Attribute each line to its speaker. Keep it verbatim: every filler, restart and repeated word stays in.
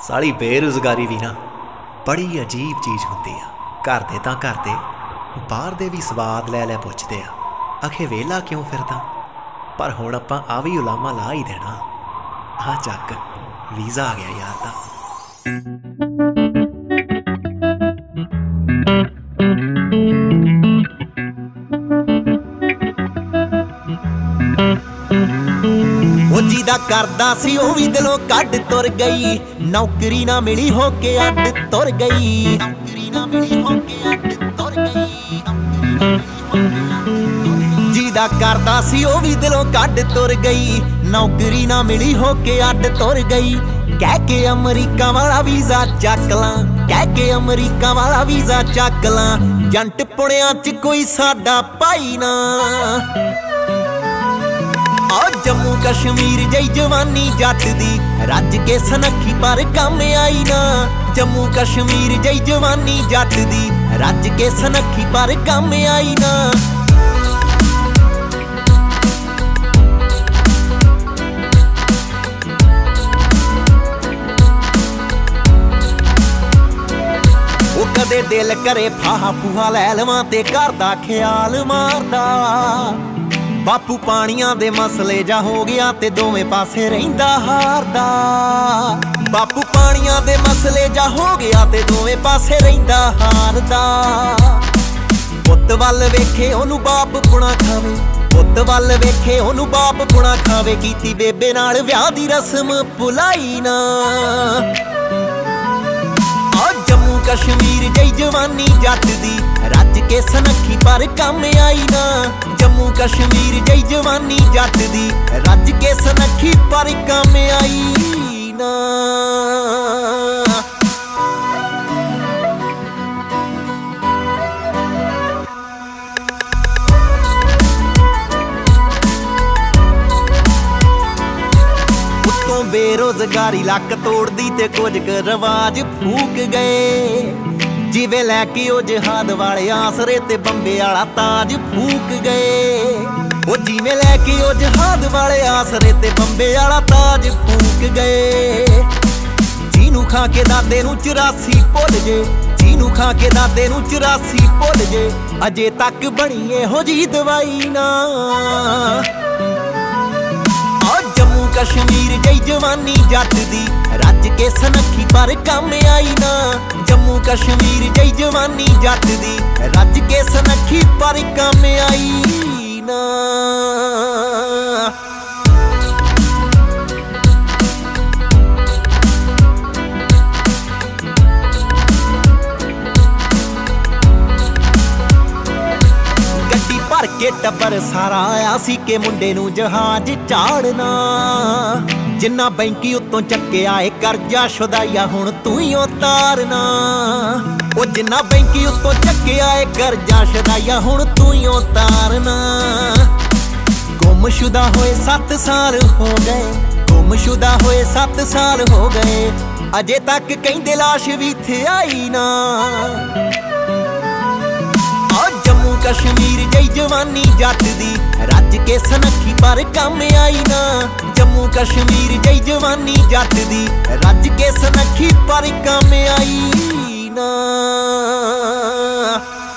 Speaker 1: साली बेरोजगारी भी ना बड़ी अजीब चीज़ होंदी आ। घर दे तां घर दे, बाहर दे भी स्वाद लै लै पुछदे आ, आखे वेला क्यों फिरदा। पर हुण आपां आ भी उलामा ला ही देना। आ चक वीज़ा आ गया यार दा।
Speaker 2: जिदा करदा सी ओ भी दिलों कड तुर गई, नौकरी ना मिली होके अड तुर गई। नौकरी ना मिली होके अड तुर गई। जिदा करदा सी ओ भी दिलों कड तुर गई, नौकरी ना मिली होके अड तुर गई। कह के अमरीका वाला वीज़ा चक ला, कह के अमरीका वाला वीज़ा चक ला। जंट पुणिया च कोई साडा भाई ना, जम्मू कश्मीर जई जवानी जट दी रज के सनखी पर कम आई ना। जम्मू कश्मीर जई जवानी जट दी रज के सनखी पर कम आई ना। वो कदे दिल करे फाहा फूहा लै लवां ते घर दा ख्याल मारदा। बापू पानियां दे मसले जा हो गया ते दोवें पासे रहिंदा हारदा। बापू पानियां दे मसले जा हो गया ते दोवें पासे रहिंदा हारदा। पुत्त वल वेखे ओनू बाप पुणा खावे, पुत्त वल वेखे ओनू बाप पुणा खावे। कीती बेबे नाल विआह दी रस्म भुलाई ना। जम्मू कश्मीर जई जवानी जट दी रज के सनखी पर कम आई ना। जम्मू कश्मीर जई जवानी जट दी रज के सनखी पर कम आई ना। बेरोजगारी लक तोड़दी ते कुछ क रवाज फूक गए। जिवें लैके ओ जिहाद वाले आसरे ते बंबे वाला ताज फूक गए। ओ जिवें लैके ओ जिहाद वाले आसरे ते बंबे वाला ताज फूक गए। जीनू खा के दादे नू चौरासी भुल जे, जीनू खा के दादे नू चौरासी भुल जे। अजे तक बनी एहो जी दवाई ना। जम्मू कश्मीर जई जवानी जट दी रज के सनखी पर कम आई ना। जम्मू कश्मीर जई जवानी जट दी रज के सनखी पर कम आई ना। भर के टब्बर सारा आया सी के मुंडे नू जहाज चाड़ना। जिन्ना बैंकी उत्तों चक्के आए करजा शुदाइया हुण तू ही उतारना। ओ जिन्ना बैंकी उत्तों चक्के आए करजा शुदाइया हुण तू ही उतारना। गुमशुदा होए सत्त साल हो गए, गुमशुदा होए सत्त साल हो गए। अजे तक कहिंदे लाश भी इत्थे आई ना। जम्मू कश्मीर जई जवानी जट दी रज के सनखी पर कम आई ना। जम्मू कश्मीर जई जवानी जट दी रज के सनखी पर कम आई ना।